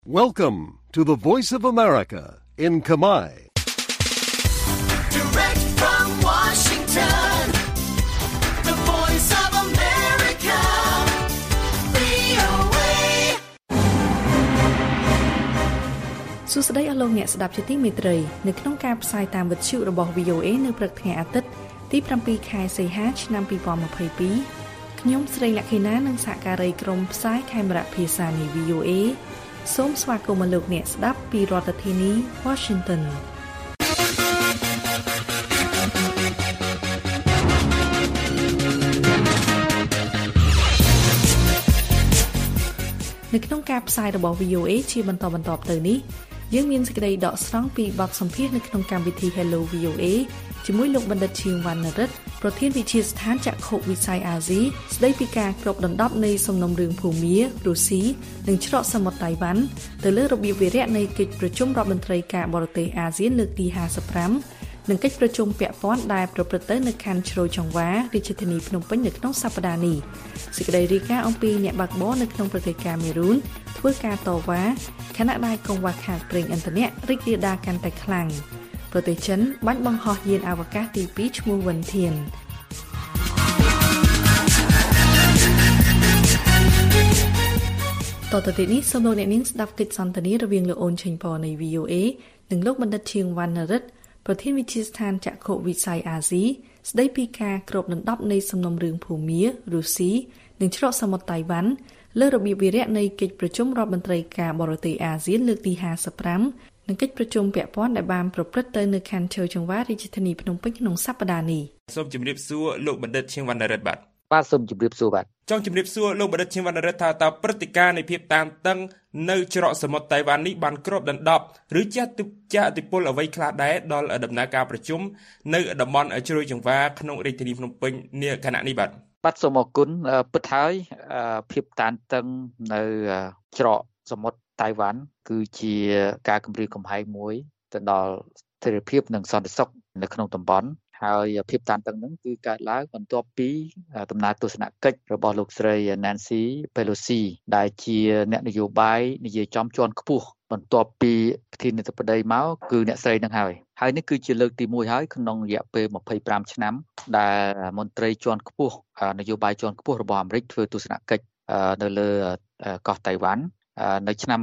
Welcome to the Voice of America in Khmer. Direct from Washington, the Voice of America, VOA. សួស្តីអស់លោកអ្នកស្ដាប់ជាទីមេត្រីនៅក្នុងការផ្សាយតាមវិទ្យុរបស់ VOA នៅព្រឹកថ្ងៃអាទិត្យទី7ខែសីហាឆ្នាំ2022ខ្ញុំស្រីលក្ខិណានិងសហការីក្រុមផ្សាយខេមរៈភាសានៃ VOA សូមស្វាគមន៍លោកអ្នកស្ដាប់ពីរដ្ឋធានី Washington នៅក្នុងការផ្សាយរបស់ VOA ជាបន្តទៅនេះយើងមានសេចក្តីដកស្រង់ពីបទសម្ភាសន៍នៅក្នុងកម្មវិធី Hello VOA ជាមួយលោកបណ្ឌិតឈៀងវណ្ណរិទ្ធប្រធានវិទ្យាស្ថានចក្ខុវិស័យអាស៊ីស្ដីពីការគ្របដណ្ដប់នៃសំណុំរឿងភូមារុស្ស៊ីនិងច្រកសមុទ្រតៃវ៉ាន់ទៅលើរបៀបវារៈនៃកិច្ចប្រជុំរដ្ឋមន្ត្រីការបរទេសអាស៊ានលើកទី55និងកិច្ចប្រជុំពាក់ព័ន្ធដែលប្រព្រឹត្តទៅនៅខណ្ឌជ្រោយចង្វាររាជធានីភ្នំពេញនៅក្នុងសប្តាហ៍នេះសេចក្តីរាយការណ៍អំពីអ្នកបើកបរនៅក្នុងប្រទេសកាមេរូនធ្វើការតវ៉ាខណៈដែលកង្វះខាតប្រេងឥន្ធនៈរីករាលដាលកាន់តែខ្លាំងប្រទេសចិនបាញ់បង្ហោះយានអវកាសទី2ឈ្មោះវិនធានតទៅទីនេះសូមលោកអ្នកនាងស្ដាប់កិច្ចសន្ទនារវាងលោកអូនឆេងប៉នៃ VOA និងលោកបណ្ឌិតឈៀងវណ្ណរិទ្ធប្រធានវិទ្យាស្ថានចក្ខុវិស័យអាស៊ីស្ដីពីការគ្របដណ្ដប់នៃសំណុំរឿងភូមារុស្ស៊ីនិងច្រកសមុទ្រតៃវ៉ាន់លើរបៀបវារៈនៃកិច្ចប្រជុំរដ្ឋមន្ត្រីការបរទេសអាស៊ានលើកទី55និងកិច្ចប្រជុំពាក់ព័ន្ធដែលបានប្រព្រឹត្តទៅនៅខណ្ឌជ្រោយចង្វាររាជធានីភ្នំពេញក្នុងសប្តាហ៍នេះសូមជម្រាបសួរលោកបណ្ឌិតឈៀងវណ្ណរិទ្ធបាទសូមជម្រាបសួរបាទចង់ជម្រាបសួរលោកបណ្ឌិតឈៀងវណ្ណរិទ្ធថាតើព្រឹត្តិការណ៍នៃភាពតានតឹងនៅច្រកសមុទ្រតៃវ៉ាន់នេះបានគ្របដណ្ដប់ឬជះឥទ្ធិពលអ្វីខ្លះដែរដល់ដំណើរការប្រជុំនៅតំបន់ជ្រោយចង្វារក្នុងរាជធានីភ្នំពេញនាខណៈនេះបាទសូមអរគុណពិតហើយភាពតានតឹងនៅច្រកសមុទ្រតៃវ៉ាន់គឺជាការគំរាមកំហែងមួយទៅដល់ស្ថិរភាពនិងសន្តិសុខនៅក្នុងតំបន់ហើយភាពតានតឹងហ្នឹងគឺកើតឡើងបន្ទាប់ពីដំណើរទស្សនកិច្ចរបស់លោកស្រី Nancy Pelosi ដែលជាអ្នកនយោបាយនិយាយចំជាន់ខ្ពស់បន្ទាប់ពីប្រធានាធិបតីមកគឺអ្នកស្រីនឹងហើយនេះគឺជាលើកទី1ហើយក្នុងរយៈពេល25ឆ្នាំដែលមន្ត្រីជាន់ខ្ពស់នយោបាយជាន់ខ្ពស់របស់អាមេរិកធ្វើទស្សនកិច្ចនៅលើកោះតៃវ៉ាន់នៅឆ្នាំ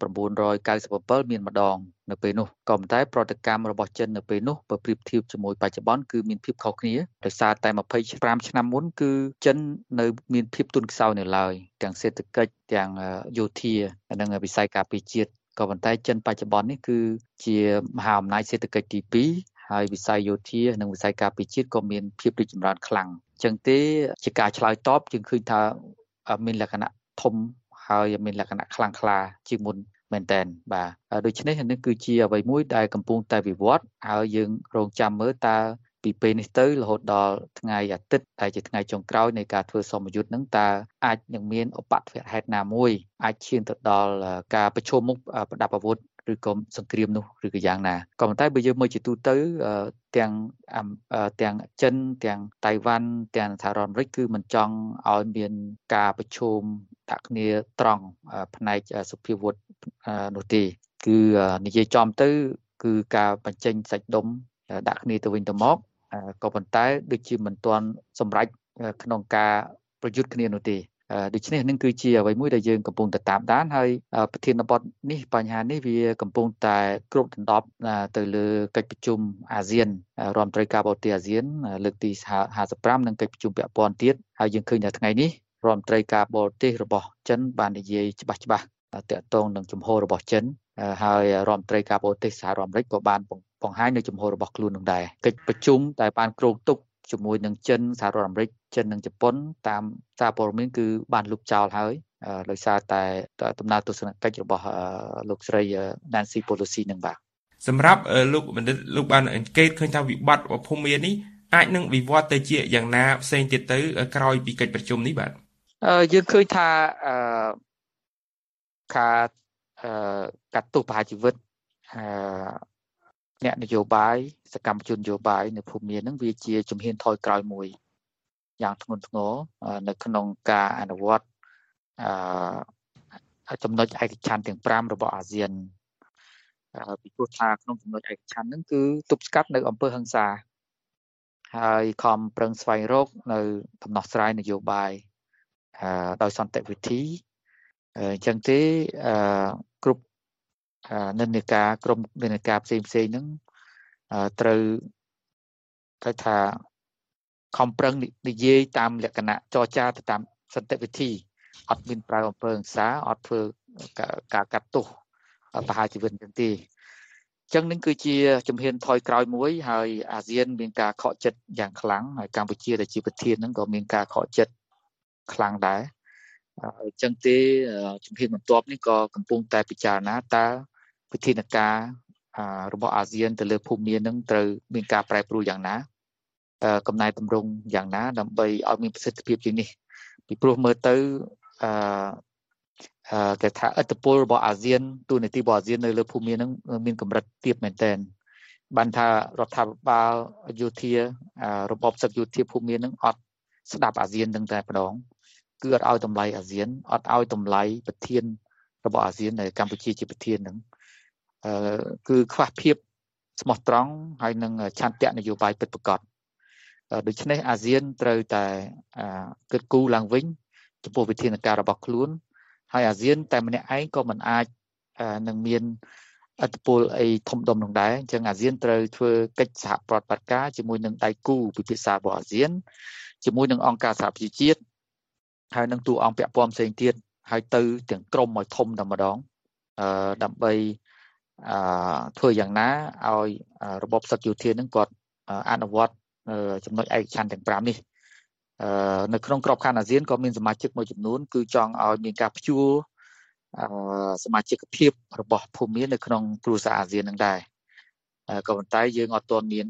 1997មានម្ដងនៅពេលនោះក៏ប៉ុន្តែប្រតិកម្មរបស់ចិននៅពេលនោះបើប្រៀបធៀបជាមួយបច្ចុប្បន្នគឺមានភាពខុសគ្នាដោយសារតែ25ឆ្នាំមុនគឺចិននៅមានភាពទន់ខ្សោយនៅឡើយទាំងសេដ្ឋកិច្ចទាំងយោធានិងវិស័យការពារជាតិក៏ប៉ុន្តែចិនបច្ចុប្បន្ននេះគឺជាមហាអំណាចសេដ្ឋកិច្ចទី2ហើយវិស័យយោធានិងវិស័យការពារជាតិក៏មានភាពរីកចម្រើនខ្លាំងអញ្ចឹងទេជាការឆ្លើយតបយើងឃើញថាមានលក្ខណៈធំហើយមានលក្ខណៈខ្លាំងក្លាជាងមុនមែនតើបាទដូច្នេះនេះគឺជាអ្វីមួយដែលកំពុងតែវិវត្តហើយយើងរងចាំមើលតើពីពេលនេះទៅរហូតដល់ថ្ងៃអាទិត្យដែលជាថ្ងៃចុងក្រោយនៃការធ្វើសមយុទ្ធនឹងតើអាចនឹងមានឧបទ្ទវហេតុណាមួយអាចឈានទៅដល់ការប្រឈមមុខប្រដាប់អាវុធឬក៏សង្គ្រាមនោះឬក៏យ៉ាងណាក៏ប៉ុន្តែបើយើងមើលជាទូទៅទាំងចិនទាំងតៃវ៉ាន់ទាំងសហរដ្ឋអាមេរិកគឺមិនចង់ឲ្យមានការប្រឈមដាក់គ្នាត្រង់ផ្នែកសុភាវុធនោះទេគឺនិយាយចំទៅគឺការបញ្ចេញសាច់ដុំដាក់គ្នាទៅវិញទៅមកក៏ប៉ុន្តែដូចជាមិនទាន់សម្រេចក្នុងការប្រយុទ្ធគ្នានោះទេដូច្នេះនឹងគឺជាអ្វីមួយដែលយើងកំពុងតែតាមដានហើយប្រធានបទនេះបញ្ហានេះវាកំពុងតែគ្របដណ្ដប់ទៅលើកិច្ចប្រជុំអាស៊ានរដ្ឋមន្ត្រីការបរទេសអាស៊ានលើកទី55និងកិច្ចប្រជុំពាក់ព័ន្ធទៀតហើយយើងឃើញថាថ្ងៃនេះរដ្ឋមន្ត្រីការបរទេសរបស់ចិនបាននិយាយច្បាស់ទាក់ទងនឹងជំហររបស់ចិនហើយរដ្ឋមន្ត្រីការបរទេសសហរដ្ឋអាមេរិកក៏បានបង្ហាញនៅជំហររបស់ខ្លួននឹងដែរកិច្ចប្រជុំដែលបានគ្រោងទុកជាមួយនឹងចិនសហរដ្ឋអាមេរិកចិននិងជប៉ុនតាមសារព័ត៌មានគឺបានលុបចោលហើយដោយសារតែដំណើរទស្សនកិច្ចរបស់លោកស្រី Nancy Pelosi នឹងបាទសម្រាប់លោកបណ្ឌិតលោកបានអង្កេតឃើញថាវិបត្តិភូមានេះអាចនឹងវិវត្តទៅជាយ៉ាងណាផ្សេងទៀតទៅក្រោយពីកិច្ចប្រជុំនេះបាទយើងឃើញថាកាត់ទោសប្រហារជីវិតអ្នកនយោបាយសកម្មជននយោបាយនៅភូមានឹងវាជាជំហានថយក្រោយមួយយ៉ាងធ្ងន់ធ្ងរនៅក្នុងការអនុវត្តចំណុចឯកច្ឆន្ទទាំង5របស់អាស៊ានពីព្រោះថាក្នុងចំណុចឯកច្ឆន្ទហ្នឹងគឺទប់ស្កាត់នៅអំពើហិង្សាហើយខំប្រឹងស្វែងរកនៅដំណោះស្រាយនយោបាយដោយសន្តិវិធីអញ្ចឹងទេគ្រប់និន្នាការក្រុមនិន្នាការផ្សេងហ្នឹងត្រូវថាខំប្រឹងនិយាយតាមលក្ខណៈចរចាទៅតាមសន្តិវិធីអត់មានប្រើអំពើហិង្សាអត់ធ្វើការកាត់ទោសប្រហារជីវិតទាំងទេអញ្ចឹងនឹងគឺជាជំហានថយក្រោយមួយហើយអាស៊ានមានការខកចិត្តយ៉ាងខ្លាំងហើយកម្ពុជាដែលជាប្រធានហ្នឹងក៏មានការខកចិត្តខ្លាំងដែរអញ្ចឹងទេជំហានបន្ទាប់នេះក៏កំពុងតែពិចារណាតើវិធានការរបស់អាស៊ានទៅលើភូមិមានហ្នឹងត្រូវមានការប្រែប្រួលយ៉ាងណាកំណែតម្រង់យ៉ាងណាដើម្បីឲ្យមានប្រសិទ្ធភាពជាងនេះពីព្រោះមើលទៅគេថាឥទ្ធិពលរបស់អាស៊ានទូនាទីរបស់អាស៊ាននៅលើភូមិមានហ្នឹងមានកម្រិតទាបមែនទែនបានថារដ្ឋាភិបាលយោធារបបសឹកយោធាភូមិមានហ្នឹងអត់ស្ដាប់អាស៊ានទាំងតែម្ដងគឺអត់ឲ្យតម្លៃអាស៊ានអត់ឲ្យតម្លៃប្រធានរបស់អាស៊ានដែលកម្ពុជាជាប្រធានហ្នឹងគឺខ្វះភាពស្មោះត្រង់ហើយនឹងឆន្ទៈនយោបាយពិតប្រាកដដូច្នេះអាស៊ានត្រូវតែគិតគូរឡើងវិញចំពោះវិធានការរបស់ខ្លួនហើយអាស៊ានតែម្នាក់ឯងក៏មិនអាចនឹងមានឥទ្ធិពលអីធំដុំនោះដែរអញ្ចឹងអាស៊ានត្រូវធ្វើកិច្ចសហប្រតិបត្តិការជាមួយនឹងដៃគូពិភាក្សារបស់អាស៊ានជាមួយនឹងអង្គការសហប្រជាជាតិហើយនឹងតួអង្គពាក់ព័ន្ធផ្សេងទៀតហើយទៅទាំងក្រុមឲ្យធំតែម្ដងដើម្បីធ្វើយ៉ាងណាឲ្យរបបសឹកយោធានឹងគាត់អនុវត្តចំណុចឯកច្ឆន្ទទាំង5នេះនៅក្នុងក្របខ័ណ្ឌអាស៊ានក៏មានសមាជិកមួយចំនួនគឺចង់ឲ្យមានការព្យួរសមាជិកភាពរបស់ភូមិមាននៅក្នុងគ្រួសារអាស៊ាននឹងដែរក៏ប៉ុន្តែយើងអត់ទាន់មាន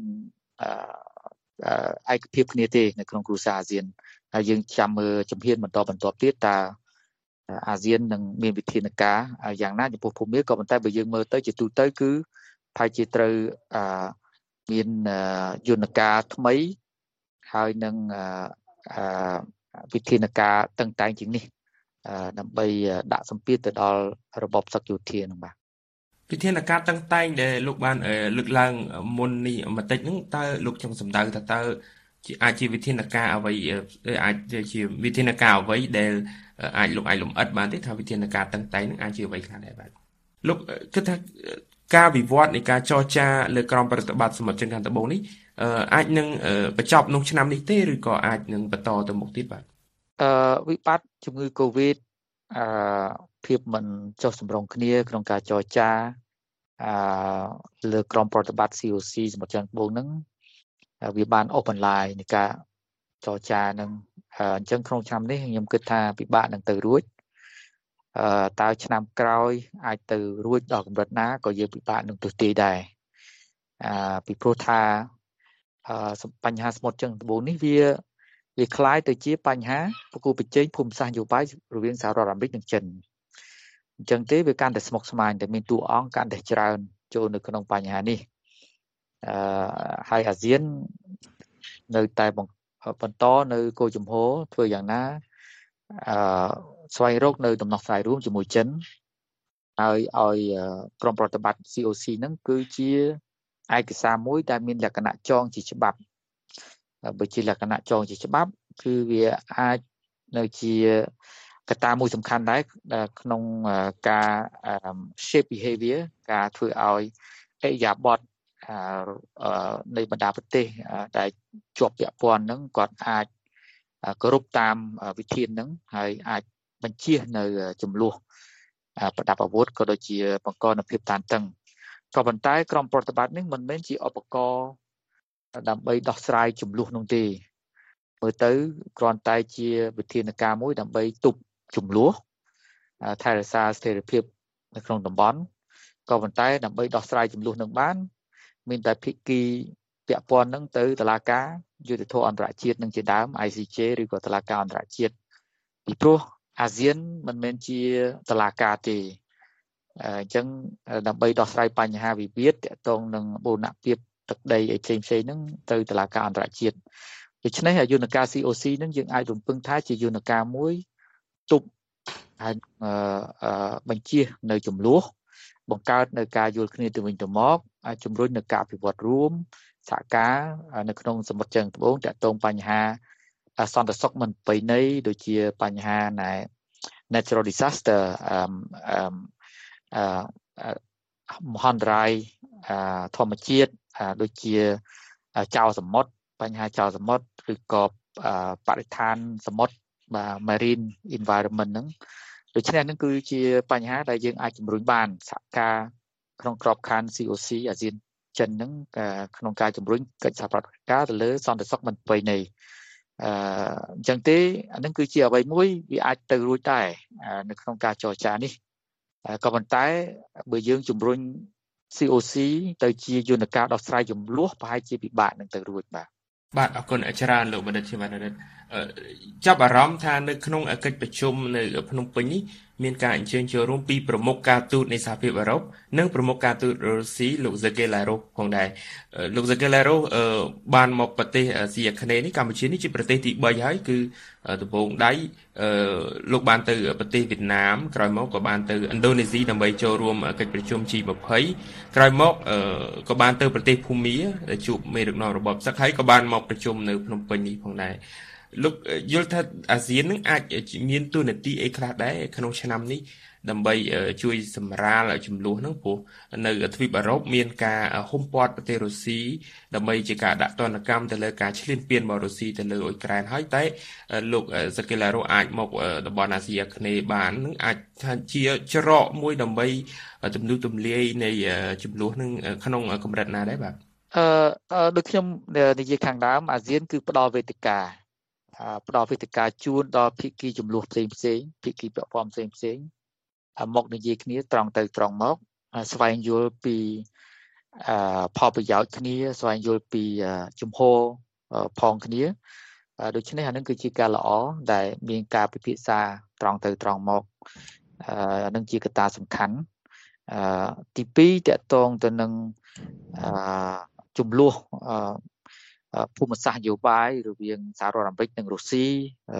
ឯកភាពគ្នាទេនៅក្នុងគ្រួសារអាស៊ានហើយយើងចាំមើលជំហានបន្តទៀតតើអាស៊ាននឹងមានវិធានការយ៉ាងណាចំពោះភូមិមានក៏ប៉ុន្តែបើយើងមើលទៅជាទូទៅគឺប្រហែលជាត្រូវមានយន្តការថ្មីហើយនឹងវិធានការតឹងតែងជាងនេះដើម្បីដាក់សម្ពាធទៅដល់របបសឹកយោធានឹងបាទវិធានការតឹងតែងដែលលោកបានលើកឡើងមុននេះបន្តិចហ្នឹងតើលោកចង់សម្ដៅថាតើអាចជាវិធានការអ្វីអាចជាវិធានការអ្វីដែលអាចលោកអាចលំអិតបានទេថាវិធានការតឹងតែងហ្នឹងអាចជាអ្វីខ្លះដែរបាទលោកគិតថាការវិវត្តនៃការចរចាលើក្រមប្រតិបត្តិសមុទ្រចិនខាងត្បូងនេះអាចនឹងបញ្ចប់ក្នុងឆ្នាំនេះទេឬក៏អាចនឹងបន្តទៅមុខទៀតបាទវិបត្តិជំងឺ Covid ភាពមិនចុះសម្រុងគ្នាក្នុងការចរចាលើក្រមប្រតិបត្តិ COC សមុទ្រចិនត្បូងហ្នឹងវាបានអូសបន្លាយនៃការចរចានឹងអញ្ចឹងក្នុងឆ្នាំនេះខ្ញុំគិតថាពិបាកនឹងទៅរួចតើឆ្នាំក្រោយអាចទៅរួចដល់កម្រិតណាក៏យើងពិបាកនឹងទស្សន៍ទាយដែរពីព្រោះថាបញ្ហាសមុទ្រចិនត្បូងនេះវាคล้ายទៅជាបញ្ហាប្រគល់ប្រជែងភូមិសាស្ត្រនយោបាយរវាងសហរដ្ឋអាមេរិកនិងចិនអញ្ចឹងទេវាកាន់តែស្មុគស្មាញតែមានតួអង្គកាន់តែច្រើនចូលនៅក្នុងបញ្ហានេះហើយអាស៊ាននៅតែបន្តនៅគោលជំហរធ្វើយ៉ាងណាស្វែងរកនៅដំណោះស្រាយរួមជាមួយចិនហើយឲ្យក្រុមប្រតិបត្តិ COC ហ្នឹងគឺជាឯកសារមួយដែលមានលក្ខណៈចងជាច្បាប់បើជាលក្ខណៈចងជាច្បាប់គឺវាអាចនៅជាកត្តាមួយសំខាន់ដែរក្នុងការ shape behavior ការធ្វើឲ្យឥរិយាបថនៃបណ្ដាប្រទេសដែលជាប់ពាក់ព័ន្ធហ្នឹងគាត់អាចគោរពតាមវិធានហ្នឹងហើយអាចបញ្ជៀសនៅចំនួនប្រដាប់អាវុធក៏ដូចជាបង្កនូវភាពតានតឹងក៏ប៉ុន្តែក្រុមប្រតិបត្តិនេះមិនមែនជាឧបករណ៍ដើម្បីដោះស្រាយចំនួននោះទេមើលទៅគ្រាន់តែជាវិធានការមួយដើម្បីទប់ចំនួនថែរក្សាស្ថិរភាពនៅក្នុងតំបន់ក៏ប៉ុន្តែដើម្បីដោះស្រាយចំនួននឹងបានមានតែភាគីពាក់ព័ន្ធនឹងទៅតុលាការយុត្តិធម៌អន្តរជាតិនឹងជាដើម ICJ ឬក៏តុលាការអន្តរជាតិពីព្រោះអាស៊ានមិនមែនជាតុលាការទេអញ្ចឹងដើម្បីដោះស្រាយបញ្ហាវិវាទទាក់ទងនឹងបូរណភាពទឹកដីអីផ្សេងៗហ្នឹងទៅតុលាការអន្តរជាតិដូច្នេះយន្តការ COC ហ្នឹងយើងអាចរំពឹងថាជាយន្តការមួយទប់ហើយបញ្ជានៅចំនួនបង្កើតនៅការយល់គ្នាទៅវិញទៅមកជំរុញនៅការអភិវឌ្ឍរួមសហការនៅក្នុងសមុទ្រជើងត្បូងតាក់ទងបញ្ហាសន្តិសុខមិនប្រពៃណីដូចជាបញ្ហា natural disaster មហន្តរាយធម្មជាតិដូចជាចោរសមុទ្របញ្ហាចោរសមុទ្រឬក៏បរិស្ថានសមុទ្រmarine environment ហ្នឹងដូច្នេះហ្នឹងគឺជាបញ្ហាដែលយើងអាចជំរុញបានសហការក្នុងក្របខ័ណ្ឌ COC អាស៊ានចិនហ្នឹងក្នុងការជំរុញកិច្ចសហប្រតិបត្តិការទៅលើសន្តិសុខមិនប្រពៃណីអញ្ចឹងទេអានឹងគឺជាអ្វីមួយវាអាចទៅរួចដែរនៅក្នុងការចរចានេះក៏ប៉ុន្តែបើយើងជំរុញ COC ទៅជាយន្តការដោះស្រាយចំនួនប្រហែលជាពិបាកនឹងទៅរួចបាទអរគុណច្រើនលោកបណ្ឌិតជាវណ្ណរិទ្ធចាប់អារម្មណ៍ថានៅក្នុងកិច្ចប្រជុំនៅភ្នំពេញនេះមានការអញ្ជើញចូលរួមពីប្រមុខការទូតនៃសហភាពអឺរ៉ុបនិងប្រមុខការទូតរុស្ស៊ីលោក Sergei Lavrov ផងដែរលោក Sergei Lavrov បានមកប្រទេសអាស៊ីអាគ្នេយ៍នេះកម្ពុជានេះជាប្រទេសទី3ហើយគឺដំបូងដៃលោកបានទៅប្រទេសវៀតណាមក្រោយមកក៏បានទៅឥណ្ឌូនេស៊ីដើម្បីចូលរួមកិច្ចប្រជុំ G20 ក្រោយមកក៏បានទៅប្រទេសភូមាជួបមេដឹកនាំរបបសឹកហើយក៏បានមកប្រជុំនៅភ្នំពេញនេះផងដែរលោកយល់ថាអាស៊ាននឹងអាចមានទូនាទីអីខ្លះដែរក្នុងឆ្នាំនេះដើម្បីជួយសម្រាលចំនួនហ្នឹងព្រោះនៅទ្វីបអឺរ៉ុបមានការហុំព័ទ្ធប្រទេសរុស្ស៊ីដើម្បីជាការដាក់ទណ្ឌកម្មទៅលើការឈ្លានពានរបស់រុស្ស៊ីទៅលើអ៊ុយក្រែនហើយតែលោក Sergei Lavrov អាចមកតំបន់អាស៊ីអាគ្នេយ៍បាននឹងអាចថាជាច្រកមួយដើម្បីទំនួលទម្លាយនៃចំនួនហ្នឹងក្នុងកម្រិតណាដែរបាទដូចខ្ញុំនិយាយខាងដើមអាស៊ានគឺផ្ដល់វេទិកាជូនដល់ភាគីចំនួនផ្សេងភាគីពាក់ព័ន្ធផ្សេងមកនិយាយគ្នាត្រង់ទៅត្រង់មកស្វែងយល់ពីផលប្រយោជន៍គ្នាស្វែងយល់ពីជំហរផងគ្នាដូច្នេះអានឹងគឺជាការល្អដែលមានការពិភាក្សាត្រង់ទៅត្រង់មកអានឹងជាកត្តាសំខាន់ទី2តកតងទៅនឹងចំនួនភូមិសាស្ត្រនយោបាយរវាងសហរដ្ឋអាមេរិកនិងរុស្ស៊ី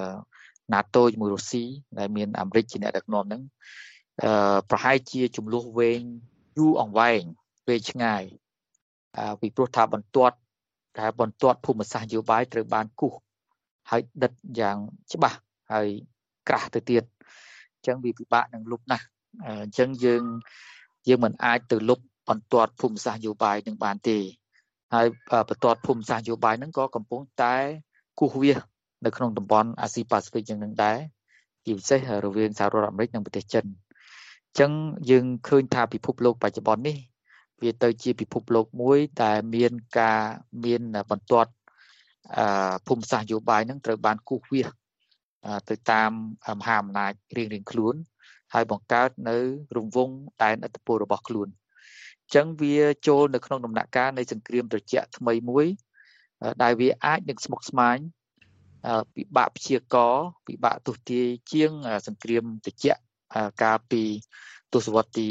NATO ជាមួយរុស្ស៊ីដែលមានអាមេរិកជាអ្នកដឹកនាំហ្នឹងប្រហែលជាចំនួនវែងយូរអង្វែងពេលឆ្ងាយពីព្រោះថាបន្ទាត់ភូមិសាស្ត្រនយោបាយត្រូវបានគូសហើយដិតយ៉ាងច្បាស់ហើយក្រាស់ទៅទៀតអញ្ចឹងវាពិបាកនឹងលុបណាស់អញ្ចឹងយើងមិនអាចទៅលុបបន្ទាត់ភូមិសាស្ត្រនយោបាយនឹងបានទេហើយបន្ទាត់ភូមិសាស្ត្រនយោបាយហ្នឹងក៏កំពុងតែគូសវាសនៅក្នុងតំបន់អាស៊ីប៉ាស៊ីហ្វិកយ៉ាងនឹងដែរជាពិសេសរវាងសហរដ្ឋអាមេរិកនិងប្រទេសចិនអញ្ចឹងយើងឃើញថាពិភពលោកបច្ចុប្បន្ននេះវាទៅជាពិភពលោកមួយដែលមានបន្ទាត់ភូមិសាស្ត្រនយោបាយហ្នឹងត្រូវបានគូសវាសទៅតាមមហាអំណាចរៀងៗខ្លួនហើយបង្កើតនៅរង្វង់ដែនឥទ្ធិពលរបស់ខ្លួនអញ្ចឹងវាចូលនៅក្នុងដំណាក់កាលនៃសង្គ្រាមត្រជាក់ថ្មីមួយដែលវាអាចនឹងស្មុគស្មាញពិបាកព្យាករណ៍ពិបាកទស្សន៍ទាយជាងសង្គ្រាមត្រជាក់កាលពីទសវត្សរ៍ទី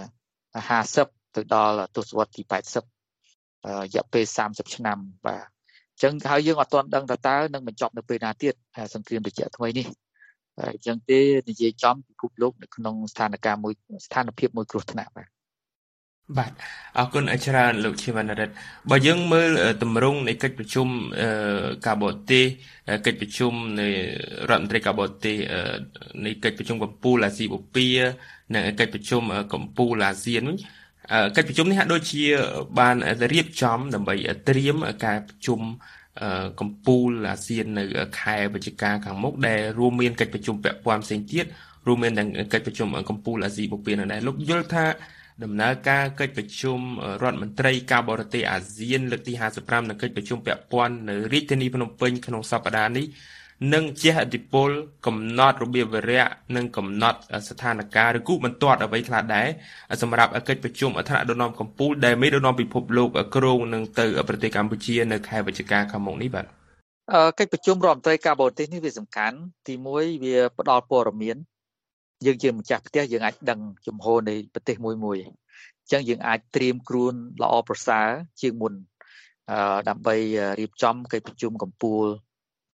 50ទៅដល់ទសវត្សរ៍ទី80រយៈពេល30ឆ្នាំបាទអញ្ចឹងហើយយើងអត់ទាន់ដឹងថាតើនឹងបញ្ចប់នៅពេលណាទៀតសង្គ្រាមត្រជាក់ថ្មីនេះអញ្ចឹងទេនិយាយចំពិភពលោកនៅក្នុងស្ថានភាពមួយគ្រោះថ្នាក់បាទអរគុណច្រើនលោកជាវណ្ណរិទ្ធបើយើងមើលទម្រង់នៃកិច្ចប្រជុំការបរទេសកិច្ចប្រជុំនៃរដ្ឋមន្ត្រីការបរទេសនៃកិច្ចប្រជុំកំពូលអាស៊ីបូព៌ានិងកិច្ចប្រជុំកំពូលអាស៊ានវិញកិច្ចប្រជុំនេះហាក់ដូចជាបានរៀបចំដើម្បីត្រៀមការប្រជុំកំពូលអាស៊ាននៅខែវិច្ឆិកាខាងមុខដែលរួមមានកិច្ចប្រជុំពាក់ព័ន្ធផ្សេងទៀតរួមមានទាំងកិច្ចប្រជុំកំពូលអាស៊ីបូព៌ានៅដែរលោកយល់ថាដំណើរការកិច្ចប្រជុំរដ្ឋមន្ត្រីការបរទេសអាស៊ានលើកទី55និងកិច្ចប្រជុំពាក់ព័ន្ធនៅរាជធានីភ្នំពេញក្នុងសប្តាហ៍នេះនឹងជះឥទ្ធិពលកំណត់របៀបវារៈនិងកំណត់ស្ថានភាពឬគូបន្ទាត់អ្វីខ្លះដែរសម្រាប់កិច្ចប្រជុំអធិរដ្ឋដឹកនាំកំពូលដែលមេដឹកនាំពិភពលោកគ្រោងនឹងទៅប្រទេសកម្ពុជានៅខែវិច្ឆិកាខាងមុខនេះបាទកិច្ចប្រជុំរដ្ឋមន្ត្រីការបរទេសនេះវាសំខាន់ទី1វាផ្ដល់ព័ត៌មានយើងជាម្ចាស់ផ្ទះយើងអាចដឹងជំហរនៃប្រទេសមួយអញ្ចឹងយើងអាចត្រៀមខ្លួនល្អប្រសើរជាងមុនដើម្បីរៀបចំកិច្ចប្រជុំកំពូល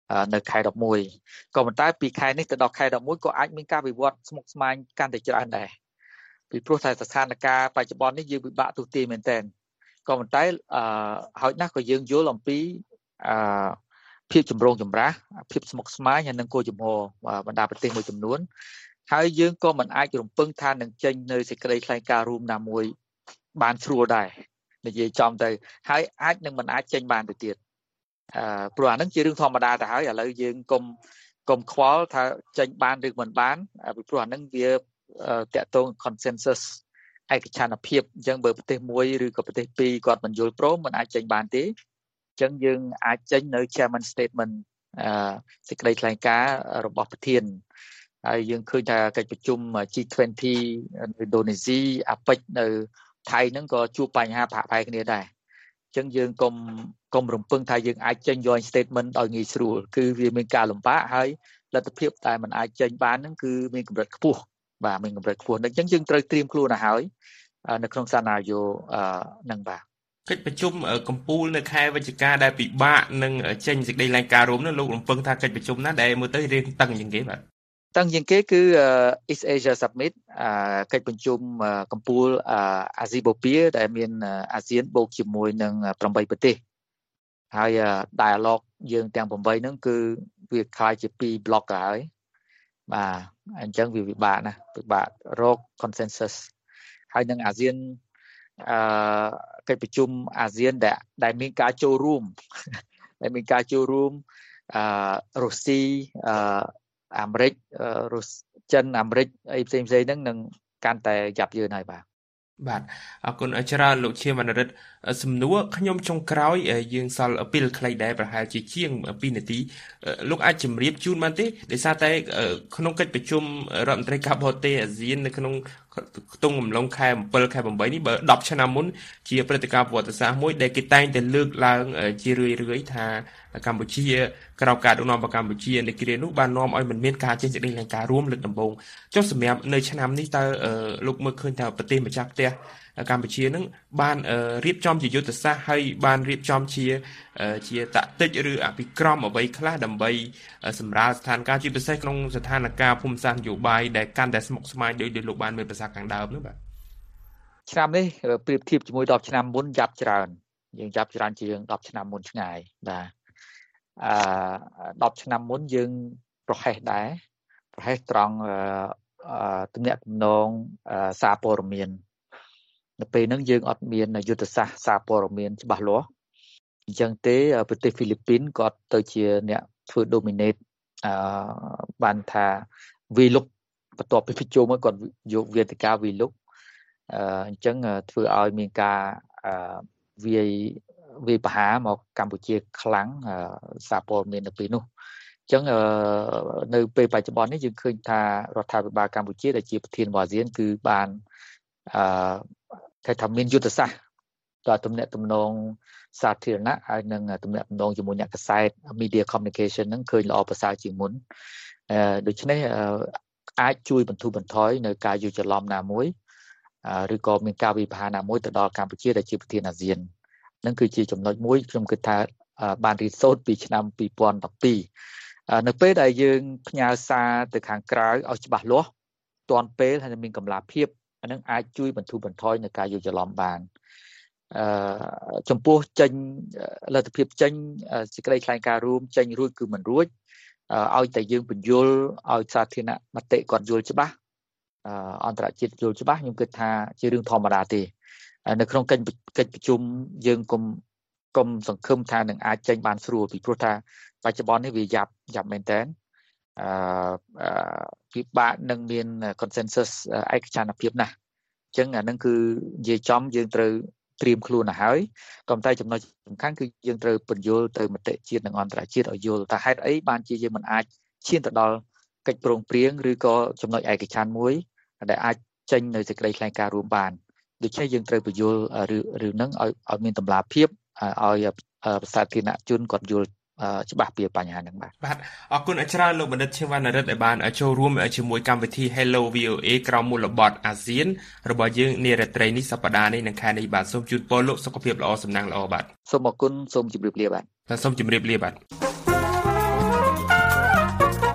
នៅខែ11ក៏ប៉ុន្តែពីខែនេះទៅដល់ខែ11ក៏អាចមានការវិវត្តស្មុគស្មាញកាន់តែច្រើនដែរពីព្រោះតែស្ថានភាពបច្ចុប្បន្ននេះយើងពិបាកទូទាយមែនទែនក៏ប៉ុន្តែហើយណាស់ក៏យើងយល់អំពីភាពចម្រូងចម្រាសភាពស្មុគស្មាញហើយនឹងគោលជំហរបណ្ដាប្រទេសមួយចំនួនហើយយើងក៏មិនអាចរំពឹងថានឹងចេញនៅសេចក្តីថ្លែងការណ៍រួមណាមួយបានស្រួលដែរនិយាយចំទៅហើយអាចនឹងមិនអាចចេញបានទៅទៀតព្រោះអានឹងជារឿងធម្មតាទៅហើយឥឡូវយើងកុំខ្វល់ថាចេញបានឬមិនបានពីព្រោះអានឹងវាតាក់ទង consensus ឯកច្ឆន្ទភាពអញ្ចឹងបើប្រទេសមួយឬក៏ប្រទេសពីរគាត់មិនយល់ព្រមមិនអាចចេញបានទេអញ្ចឹងយើងអាចចេញនៅ chairman statement សេចក្តីថ្លែងការណ៍របស់ប្រធានហើយយើងឃើញថាកិច្ចប្រជុំ G20 នៅឥណ្ឌូនេស៊ី APEC នៅថៃហ្នឹងក៏ជួបបញ្ហាប្រហាក់ប្រហែលគ្នាដែរអញ្ចឹងយើងកុំរំពឹងថាយើងអាចចេញ joint statement ដោយងាយស្រួលគឺវាមានការលំបាកហើយលទ្ធភាពតែមិនអាចចេញបានហ្នឹងគឺមានកម្រិតខ្ពស់បាទមានកម្រិតខ្ពស់អញ្ចឹងយើងត្រូវត្រៀមខ្លួនទៅហើយនៅក្នុងសាណារីយ៉ូហ្នឹងបាទកិច្ចប្រជុំកម្ពុជានៅខែវិច្ឆិកាដែលពិបាកនឹងចេញសេចក្តីថ្លែងការណ៍រួមនោះលោករំពឹងថាកិច្ចប្រជុំណាដែលមើលទៅរៀងតឹងជាងគេបាទតឹងជាងគេគឺ East Asia Summit កិច្ចប្រជុំកម្ពុជាអាស៊ីបូព៌ាដែលមានអាស៊ានបូកជាមួយនឹង8ប្រទេសហើយ dialogue យើងទាំង8ហ្នឹងគឺវាคล้ายជា2 block ទៅហើយបាទអញ្ចឹងវាពិបាកណាស់ពិបាករក consensus ហើយនឹងអាស៊ានកិច្ចប្រជុំអាស៊ានដែលមានការចូលរួមរុស្ស៊ីអាមេរិកចិនអាមេរិកអីផ្សេងៗហ្នឹងនឹងកាន់តែយ៉ាប់យ៉ឺនហើយបាទអរគុណច្រើនលោកឈៀមវណ្ណរិទ្ធសំណួរខ្ញុំចុងក្រោយយើងសល់ពេលខ្លីដែរប្រហែលជាជាង2នាទីលោកអាចជម្រាបជូនបានទេដោយសារតែក្នុងកិច្ចប្រជុំរដ្ឋមន្ត្រីការបរទេសអាស៊ាននៅក្នុងខ្ទង់អំឡុងខែ7ខែ8នេះបើ10ឆ្នាំមុនជាព្រឹត្តិការណ៍ប្រវត្តិសាស្ត្រមួយដែលគេតែងតែលើកឡើងជារឿយៗថាកម្ពុជាក្រៅការដឹកនាំរបស់កម្ពុជាในគ្រានោះបាននាំឲ្យមិនមានការចេញសេចក្តីថ្លែងការណ៍រួមលើកដំបូងចុះសម្រាប់នៅឆ្នាំនេះតើលោកមើលឃើញថាប្រទេសម្ចាស់ផ្ទះកម្ពុជានឹងបានរៀបចំជាយុទ្ធសាស្ត្រហើយបានរៀបចំជាតាក់ទិចឬអភិក្រមអ្វីខ្លះដើម្បីសម្រាលស្ថានភាពជាពិសេសក្នុងស្ថានភាពភូមិសាស្ត្រនយោបាយដែលកាន់តែស្មុគស្មាញដោយលោកបានមានប្រសាសន៍ខាងដើមនោះបាទឆ្នាំនេះប្រៀបធៀបជាមួយ10ឆ្នាំមុនយ៉ាប់ច្រើនយើងយ៉ាប់ច្រើនជាង10ឆ្នាំមុនឆ្ងាយបាទ10ឆ្នាំមុនយើងប្រហែសដែរប្រហែសត្រង់ទំនាក់ទំនងសារព័ត៌មាននៅពេលហ្នឹងយើងអត់មានយុទ្ធសាស្ត្រសារព័ត៌មានច្បាស់លាស់អញ្ចឹងទេប្រទេសហ្វីលីពីនគាត់ទៅជាអ្នកធ្វើ dominate បានថាវីលុកបន្ទាប់ពីប្រជុំគាត់យកវេទិកាវីលុកអញ្ចឹងធ្វើឲ្យមានការវាបហាមកកម្ពុជាខ្លាំងសារព័ត៌មាននៅពេលនោះអញ្ចឹងនៅពេលបច្ចុប្បន្ននេះយើងឃើញថារដ្ឋាភិបាលកម្ពុជាដែលជាប្រធានអាស៊ានគឺបានគេថាមានយុទ្ធសាស្ត្រដល់ទំនាក់ទំនងសាធារណៈហើយនឹងទំនាក់ទំនងជាមួយអ្នកកាសែត media communication ហ្នឹងឃើញល្អប្រសើរជាងមុនដូច្នេះអាចជួយបន្ធូរបន្ថយនៅការយល់ច្រឡំណាមួយឬក៏មានការវិភាគណាមួយទៅដល់កម្ពុជាដែលជាប្រធានអាស៊ាននឹងគឺជាចំណុចមួយខ្ញុំគិតថាបានរៀនសូត្រពីឆ្នាំ2012នៅពេលដែលយើងផ្ញើសារទៅខាងក្រៅឲ្យច្បាស់លាស់ទាន់ពេលហើយមានកម្លាំងភាពអានឹងអាចជួយបន្ធូរបន្ថយនៅការយល់ច្រឡំបានចំពោះចេញលទ្ធភាពចេញសេចក្តីថ្លែងការណ៍រួមចេញរួចគឺមិនរួចឲ្យតែយើងបញ្យល់ឲ្យសាធារណមតិគាត់យល់ច្បាស់អន្តរជាតិយល់ច្បាស់ខ្ញុំគិតថាជារឿងធម្មតាទេនៅក្នុងកិច្ចប្រជុំយើងកុំសង្ឃឹមថានឹងអាចចេញបានស្រួលពីព្រោះថាបច្ចុប្បន្ននេះវាយ៉ាប់មែនតើពិបាកនឹងមាន consensus ឯកច្ឆន្ទភាពណាស់អញ្ចឹងអានឹងគឺនិយាយចំយើងត្រូវត្រៀមខ្លួនទៅហើយក៏តែចំណុចសំខាន់គឺយើងត្រូវបញ្យល់ទៅមតិជាតិនិងអន្តរជាតិឲ្យយល់ថាហេតុអីបានជាយើងមិនអាចឈានទៅដល់កិច្ចព្រមព្រៀងឬក៏ចំណុចឯកច្ឆន្ទមួយដែលអាចចេញនៅសេចក្តីថ្លែងការណ៍រួមបានដូច្នេះយើងត្រូវបញ្យល់រឿងហ្នឹងឲ្យមានតម្លាភាពឲ្យសាធារណជនគាត់យល់ច្បាស់ពីបញ្ហាហ្នឹងបាទអរគុណច្រើនលោកបណ្ឌិតឈៀមវណ្ណរិទ្ធដែលបានចូលរួមជាមួយកម្មវិធី Hello VOA ក្រោមមូលបទអាស៊ានរបស់យើងនារាត្រីនេះសប្តាហ៍នេះនិងខែនេះបាទសូមជូនពរលោកសុខភាពល្អសំណាងល្អបាទសូមអរគុណសូមជម្រាបលាបាទសូមជម្រាបលាបាទ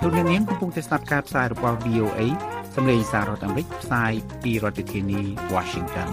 លោកអ្នកនាងកំពុងតែស្ដាប់ការផ្សាយរបស់ VOA សម្លេងសាររដ្ឋអាមេរិកផ្សាយពីរដ្ឋធានី Washington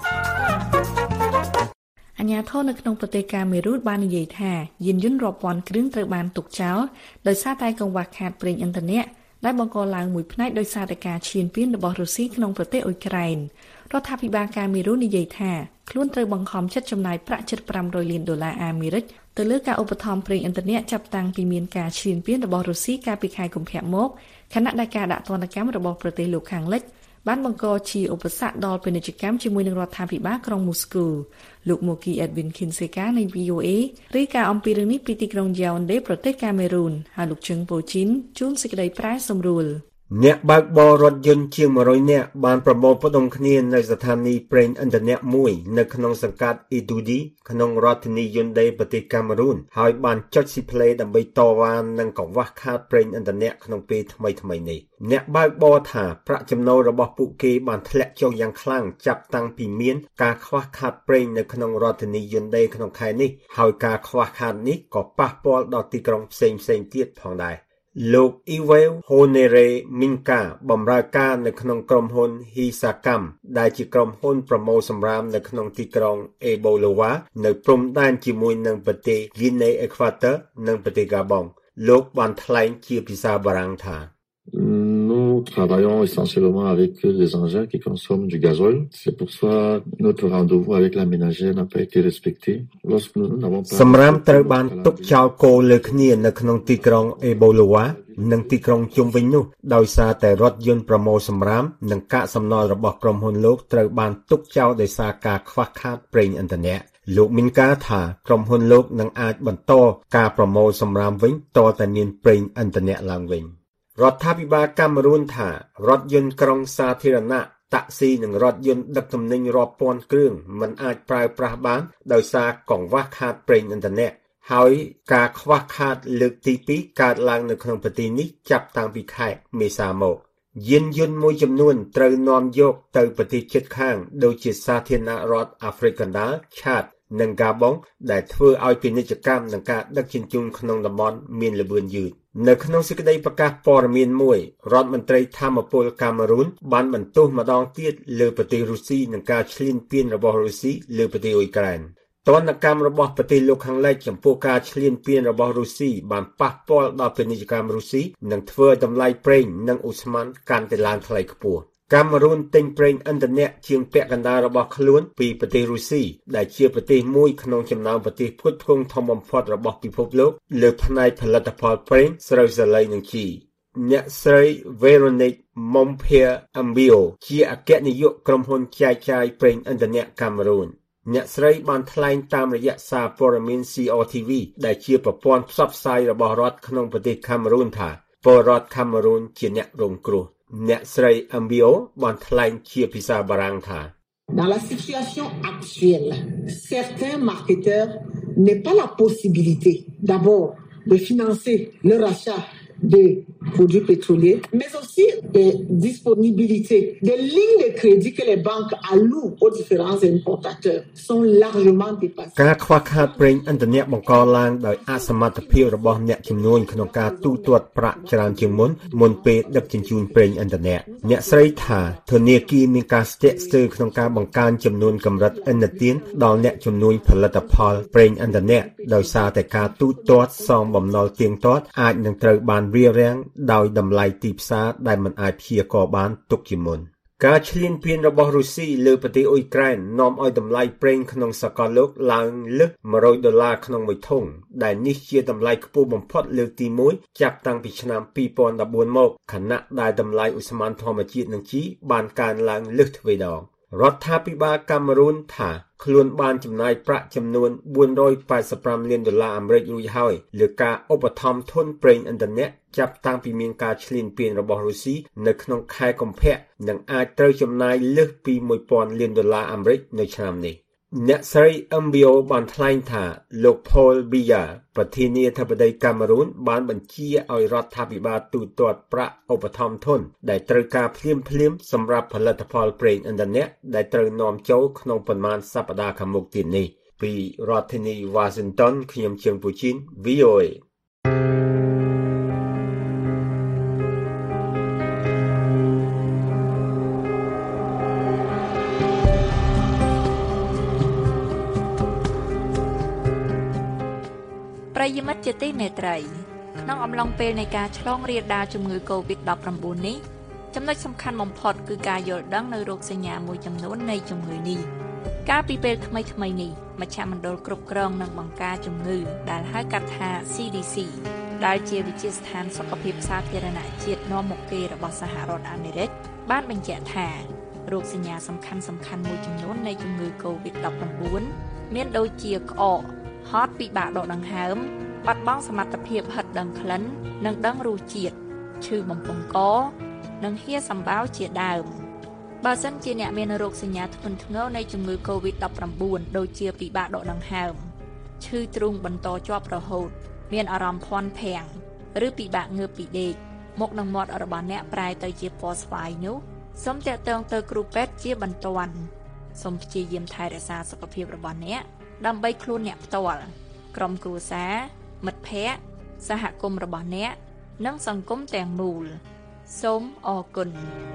អាជ្ញាធរនៅក្នុងប្រទេសកាមេរូនបាននិយាយថាយានយន្តរាប់ពាន់គ្រឿងត្រូវបានទុកចោលដោយសារតែកង្វះខាតប្រេងឥន្ធនៈដែលបង្កឡើងមួយផ្នែកដោយសារតែការឈានពានរបស់រុស្ស៊ីក្នុងប្រទេសអ៊ុយក្រែនរដ្ឋាភិបាលកាមេរូននិយាយថាខ្លួនត្រូវបង្ខំចិត្តចំណាយប្រាក់ជិត$500លានអាមេរិកទៅលើការឧបត្ថម្ភប្រេងឥន្ធនៈចាប់តាំងពីមានការឈានពានរបស់រុស្ស៊ីកាលពីខែកុម្ភៈមកខណៈដែលការដាក់ទណ្ឌកម្មរបស់ប្រទេសលោកខាងលិចបានបង្កជាឧបសគ្គដល់ពាណិជ្ជកម្មជាមួយនឹងរដ្ឋាភិបាលក្រុងមូស្គូលោក Moki Edwin Kinseca នៃ VOA រាយការណ៍អំពីរឿងនេះពីទីក្រុង Yaoundé ប្រទេសកាមេរូនហើយលោកជឹងប៉ូជីនជួនសេចក្តីប្រែសម្រួលអ្នកបើកបររថយន្តជាង100នាក់បានប្រមូលផ្ដុំគ្នានៅស្ថានីយ៍ប្រេងឥន្ធនៈមួយនៅក្នុងសង្កាត់ Idudi ក្នុងរដ្ឋធានី Yaoundé ប្រទេសកាមេរូនហើយបានចុចស៊ីផ្លេដើម្បីតវ៉ានឹងកង្វះខាតប្រេងឥន្ធនៈក្នុងពេលថ្មីនេះអ្នកបើកបរថាប្រាក់ចំណូលរបស់ពួកគេបានធ្លាក់ចុះយ៉ាងខ្លាំងចាប់តាំងពីមានការខ្វះខាតប្រេងនៅក្នុងរដ្ឋធានី Yaoundé ក្នុងខែនេះហើយការខ្វះខាតនេះក៏ប៉ះពាល់ដល់ទីក្រុងផ្សេងៗទៀតផងដែរលោក Iwel Honere Minka បម្រើការនៅក្នុងក្រុមហ៊ុន Hisakam ដែលជាក្រុមហ៊ុនប្រមូលសម្រាមនៅក្នុងទីក្រុង Ebolowa នៅព្រំដែនជាមួយនឹងប្រទេស Guinea Equator និងប្រទេស Gabon លោកបានថ្លែងជាភាសាបារាំងថា Nous travaillons essentiellement avec les engins qui consomment du gasoil. C'est pour ça notre rendez-vous avec la ménagère n'a pas été respecté. Lorsque nous n'avons pas សម្រាមត្រូវបានទុកចោលគោលលើគ្នានៅក្នុងទីក្រុង Ebolowa និងទីក្រុងជុំវិញនោះដោយសារតែរថយន្តប្រមូលសម្រាមនិងកាកសំណល់របស់ក្រុមហ៊ុនលោកត្រូវបានទុកចោលដោយសារការខ្វះខាតប្រេងឥន្ធនៈលោកមីនកាថាក្រុមហ៊ុនលោកនឹងអាចបន្តការប្រមូលសម្រាមវិញតរតែមានប្រេងឥន្ធនៈឡើងវិញរដ្ឋាភិបាលកាមេរូនថារថយន្តក្រុងសាធារណៈតាក់ស៊ីនិងរថយន្តដឹកទំនិញរាប់ពាន់គ្រឿងមិនអាចប្រើប្រាស់បានដោយសារកង្វះខាតប្រេងឥន្ធនៈហើយការខ្វះខាតលើកទី2កើតឡើងនៅក្នុងប្រទេសនេះចាប់តាំងពីខែមេសាមកយានយន្តមួយចំនួនត្រូវនាំយកទៅប្រទេសជិតខាងដូចជាសាធារណរដ្ឋអាហ្វ្រិកកណ្ដាលឆាតនិងកាបងដែលធ្វើឲ្យពាណិជ្ជកម្មនិងការដឹកជញ្ជូនក្នុងតំបន់មានល្បឿនយឺតនៅក្នុងសេចក្តីប្រកាសព័ត៌មានមួយរដ្ឋមន្ត្រីធម្មពលកាមេរូនបានបន្ទោសម្ដងទៀតលើប្រទេសរុស្ស៊ីនឹងការឈ្លានពានរបស់រុស្ស៊ីលើប្រទេសអ៊ុយក្រែនទណ្ឌកម្មរបស់ប្រទេសលោកខាងលិចចំពោះការឈ្លានពានរបស់រុស្ស៊ីបានប៉ះពាល់ដល់ពាណិជ្ជកម្មរុស្ស៊ីនិងធ្វើឲ្យតម្លៃប្រេងនិងឧស្ម័នកាន់តែឡើងថ្លៃខ្ពស់កាមេរូនទិញប្រេងឥន្ធនៈជាងពាក់កណ្ដាលរបស់ខ្លួនពីប្រទេសរុស្ស៊ីដែលជាប្រទេសមួយក្នុងចំណោមប្រទេសផ្គត់ផ្គង់ធំបំផុតរបស់ពិភពលោកលើផ្នែកផលិតផលប្រេងស្រូវសាលីនិងជីអ្នកស្រី Veronique Mompia Ambio ជាអគ្គនាយកក្រុមហ៊ុនចែកចាយប្រេងឥន្ធនៈកាមេរូនអ្នកស្រីបានថ្លែងតាមរយៈសារព័ត៌មាន CRTV ដែលជាប្រព័ន្ធផ្សព្វផ្សាយរបស់រដ្ឋក្នុងប្រទេសកាមេរូនថាពលរដ្ឋកាមេរូនជាអ្នករងគ្រោះអ្នកស្រី Ambio បានថ្លែងជាភាសាបារាំងថា Dans la situation actuelle, certains marketeurs n'ont pas la possibilité d'abord de financer leur achat de produits pétroliers, mais aussi des disponibilités, des lignes de crédit que les banques allouent aux différents importateurs sont largement dépassées. ការខ្វះខាតប្រេងឥន្ធនៈបង្កឡើងដោយអសមត្ថភាពរបស់អ្នកជំនួញក្នុងការទូទាត់ប្រាក់ច្រើនជាងមុនពេលដឹកជញ្ជូនប្រេងឥន្ធនៈអ្នកស្រីថាធនាគារមានការស្ទាក់ស្ទើរក្នុងការបង្កើនចំនួនកម្រិតឥណទានដល់អ្នកជំនួញផលិតផលប្រេងឥន្ធនៈដោយសារតែការទូទាត់សងបំណុលទៀងទាត់អាចនឹងត្រូវបានរារាំងដោយតម្លៃទីផ្សារដែលមិនអាចព្យាករបានទុកជាមុនការឈ្លានពានរបស់រុស្ស៊ីលើប្រទេសអ៊ុយក្រែននាំឲ្យតម្លៃប្រេងក្នុងសកលលោកឡើងលើស$100ក្នុងមួយធុងដែលនេះជាតម្លៃខ្ពស់បំផុតលើកទី1ចាប់តាំងពីឆ្នាំ2014មកខណៈដែលតម្លៃឧស្ម័នធម្មជាតិនិងជីបានកើនឡើងលើសទ្វេដងរដ្ឋាភិបាលកាមេរូនថាខ្លួនបានចំណាយប្រាក់ចំនួន$485លានអាមេរិករួចហើយលើការឧបត្ថម្ភធនប្រេងឥន្ធនៈចាប់តាំងពីមានការឈ្លានពានរបស់រុស្ស៊ីនៅក្នុងខែកុម្ភៈនិងអាចត្រូវចំណាយលើសពី$1000លានអាមេរិកនៅឆ្នាំនេះអ្នកស្រី Ambio បានថ្លែងថាលោក Paul Biya ប្រធានាធិបតីកាមេរូនបានបញ្ជាឲ្យរដ្ឋាភិបាលទូទាត់ប្រាក់ឧបត្ថម្ភធនដែលត្រូវការភ្លាមសម្រាប់ផលិតផលប្រេងឥន្ធនៈដែលត្រូវនាំចូលក្នុងប៉ុន្មានសប្តាហ៍ខាងមុខទៀតនេះពីរដ្ឋធានី Washington ខ្ញុំជើងពូជីន VOA ប្រិយមិត្តជាទីមេត្រីក្នុងអំឡុងពេលនៃការឆ្លងរាលដាលជំងឺ COVID-19 នេះចំណុចសំខាន់បំផុតគឺការយល់ដឹងនូវរោគសញ្ញាមួយចំនួននៃជំងឺនេះកាលពីពេលថ្មីៗនេះមជ្ឈមណ្ឌលគ្រប់គ្រងនិងបង្ការជំងឺដែលហៅកាត់ថា CDC ដែលជាវិទ្យាស្ថានសុខភាពសាធារណៈជាតិនាំមុខគេរបស់សហរដ្ឋអាមេរិកបានបញ្ជាក់ថារោគសញ្ញាសំខាន់មួយចំនួននៃជំងឺ COVID-19 មានដូចជាក្អកហត់ពិបាកដកដង្ហើមបាត់បង់សមត្ថភាពហិតដឹងក្លិននិងដឹងរសជាតិឈឺបំពង់កនិងហៀសម្បោរជាដើមបើសិនជាអ្នកមានរោគសញ្ញាធ្ងន់ធ្ងរនៃជំងឺ COVID-19 ដូចជាពិបាកដកដង្ហើមឈឺទ្រូងបន្តជាប់រហូតមានអារម្មណ៍ភាន់ភាំងឬពិបាកងើបពីដេកមុខនិងមាត់របស់អ្នកប្រែទៅជាពណ៌ស្វាយនោះសូមតាក់ទងទៅគ្រូពេទ្យជាបន្ទាន់សូមព្យាយាមថែរក្សាសុខភាពរបស់អ្នកដើម្បីខ្លួនអ្នកផ្ទាល់ក្រុមគ្រួសារមិត្តភ័ក្តិសហគមន៍របស់អ្នកនិងសង្គមទាំងមូលសូមអរគុណ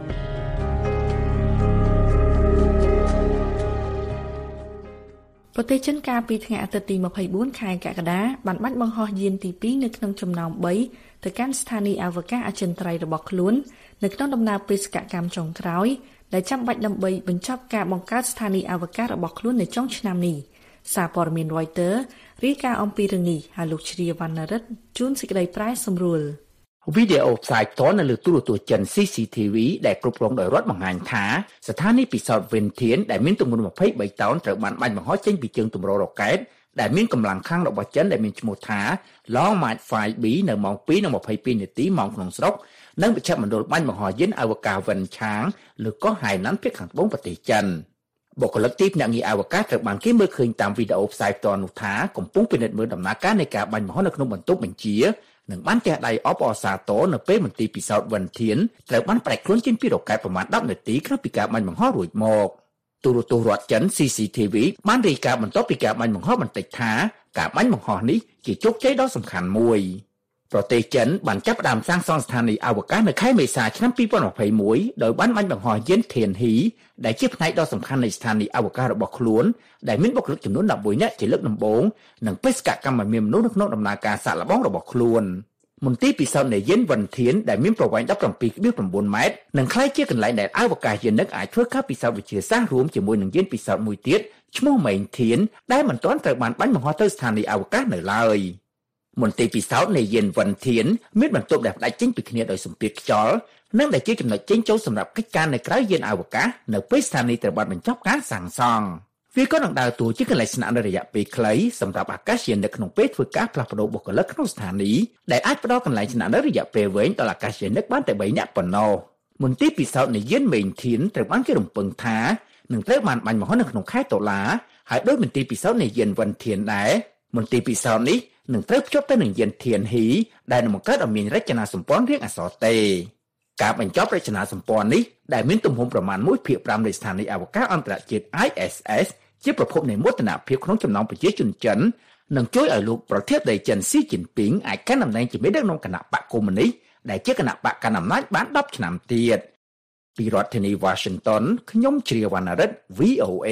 ប្រទេសចិនកាលពីថ្ងៃអាទិត្យទី24ខែកក្កដាបានបាញ់បង្ហោះយានទី2នៅក្នុងចំណោម3ទៅកាន់ស្ថានីយ៍អវកាសអចិន្ត្រៃយ៍របស់ខ្លួននៅក្នុងដំណើរបេសកកម្មចុងក្រោយដែលចាំបាច់ដើម្បីបញ្ចប់ការបង្កើតស្ថានីយ៍អវកាសរបស់ខ្លួននៅចុងឆ្នាំនេះសារព័ត៌មាន Reuters រាយការណ៍អំពីរឿងនេះហើយលោកជ្រាវណ្ណរិទ្ធជួនសេចក្តីប្រែសម្រួលវីដេអូផ្សាយផ្ទាល់នៅលើទូរទស្សន៍ចិន CCTV ដែលគ្រប់គ្រងដោយរដ្ឋបង្ហាញថាស្ថានីយ៍ពិសោធន៍វិនធានដែលមានទម្ងន់23តោនត្រូវបានបាញ់បង្ហោះចេញពីជើងទម្ររ៉ុកែតដែលមានកម្លាំងខាងរបស់ចិនដែលមានឈ្មោះថា Long March 5B នៅម៉ោង 2:22 នាទីម៉ោងក្នុងស្រុកនិងមជ្ឈមណ្ឌលបាញ់បង្ហោះយានអវកាសវិនឆាងលើកោះហៃណានភាគខាងត្បូងប្រទេសចិនបុគ្គលិកទីភ្នាក់ងារអវកាសត្រូវបានគេមើលឃើញតាមវីដេអូផ្សាយផ្ទាល់នោះថាកំពុងពិនិត្យមើលដំណើរការនៃការបាញ់បង្ហោះនៅក្នុងបន្ទប់បញ្ជានិងបានទះដៃអបអរសាទរនៅពេលមន្ទីរពិសោធន៍វិនធានត្រូវបានប្រែកខ្លួនចេញពីរ៉ុកែតប្រមាណ10នាទីក្រោយពីការបាញ់បង្ហោះរួចមកទូរទស្សន៍រដ្ឋចិន CCTV បានរាយការណ៍បន្ទាប់ពីការបាញ់បង្ហោះបន្តិចថាការបាញ់បង្ហោះនេះជាជោគជ័យដ៏សំខាន់មួយប្រទេសចិនបានចាប់ផ្ដើមសាងសង់ស្ថានីយ៍អវកាសនៅខែមេសាឆ្នាំ2021ដោយបានបាញ់បង្ហោះយានធានហ៊ីដែលជាផ្នែកដ៏សំខាន់នៃស្ថានីយ៍អវកាសរបស់ខ្លួនដែលមានបុគ្គលិកចំនួន11នាក់ជាលើកដំបូងនិងបេសកកម្មឲ្យមានមនុស្សនៅក្នុងដំណើរការសាកល្បងរបស់ខ្លួនមន្ទីរពិសោធន៍នៃយានវិនធានដែលមានប្រវែង 17.9 ម៉ែត្រនិងក្លាយជាកន្លែងដែលអវកាសយានិកអាចធ្វើការពិសោធន៍វិទ្យាសាស្ត្ររួមជាមួយនឹងយានពិសោធន៍មួយទៀតឈ្មោះមេងធានដែលមិនទាន់ត្រូវបានបាញ់បង្ហោះទៅស្ថានីយ៍អវកាសនៅឡើយមន្ទីរពិសោធន៍នៃយានវិនធានមានបន្ទប់ដែលផ្ដាច់ចេញពីគ្នាដោយសម្ពាធខ្យល់និងដែលជាចំណុចចេញចូលសម្រាប់កិច្ចការនៅក្រៅយានអវកាសនៅពេលស្ថានីយ៍ត្រូវបានបញ្ចប់ការសាងសង់វាក៏នឹងដើរតួជាកន្លែងស្នាក់នៅរយៈពេលខ្លីសម្រាប់អាកាសយានិកក្នុងពេលធ្វើការផ្លាស់ប្តូរបុគ្គលិកក្នុងស្ថានីយ៍ដែលអាចផ្ដល់កន្លែងស្នាក់នៅរយៈពេលវែងដល់អាកាសយានិកបានតែ3នាក់ប៉ុណ្ណោះមន្ទីរពិសោធន៍នៃយានមេងធានត្រូវបានគេរំពឹងថានឹងត្រូវបានបាញ់បង្ហោះនៅក្នុងខែតុលាហើយដោយមន្ទីរពិសោធន៍នៃយានវិនធានដែរមន្ទីរពិសោធន៍នេះនឹងត្រូវភ្ជាប់ទៅនឹងយានធានហ៊ីដែលនឹងបង្កើតឲ្យមានរចនាសម្ព័ន្ធរាងអក្សរតេការបញ្ចប់រចនាសម្ព័ន្ធនេះដែលមានទំហំប្រមាណ 1/5 នៃស្ថានីយ៍អវកាសអន្តរជាតិ ISS ជាប្រភពនៃមោទនភាពក្នុងចំណោមប្រជាជនចិននឹងជួយឲ្យលោកប្រធានាធិបតីចិនស៊ីជីនពីងអាចកាន់តំណែងជាមេដឹកនាំគណៈបកកុម្មុយនីសដែលជាគណៈបកកណ្ដាលអំណាចបាន10ឆ្នាំទៀតពីរដ្ឋធានី Washington ខ្ញុំជ្រាវណ្ណរិទ្ធ VOA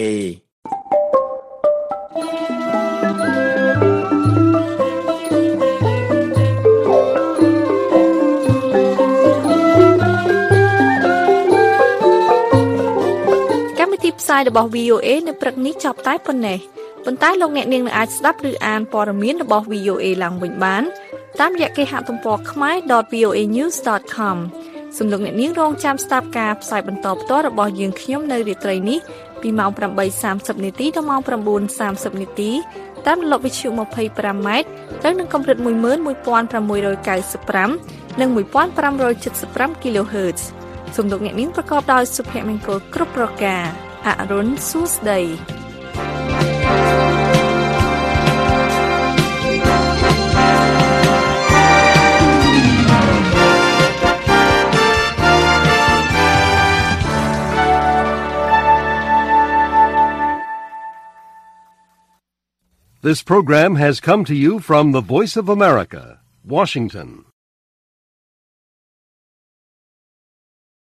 ផ្សាយរបស់ VOA នៅព្រឹកនេះចប់តែប៉ុណ្ណេះប៉ុន្តែលោកអ្នកនាងនឹងអាចស្ដាប់ឬអានព័ត៌មានរបស់ VOA ឡើងវិញបានតាមរយៈគេហទំព័រ khmer.voanews.com សូមលោកអ្នកនាងរងចាំស្ដាប់ការផ្សាយបន្តផ្ទាល់របស់យើងខ្ញុំនៅរាត្រីនេះពីម៉ោង 8:30 នាទីដល់ម៉ោង 9:30 នាទីតាមរលកវិទ្យុ 25 ម៉ែត្រទៅនឹងកម្រិត 11695 និង 1575 kHz សូមលោកអ្នកនាងប្រកបដោយសុភមង្គលគ្រប់ប្រការអរុនសួស្ដី This program has come to you from the Voice of America, Washington.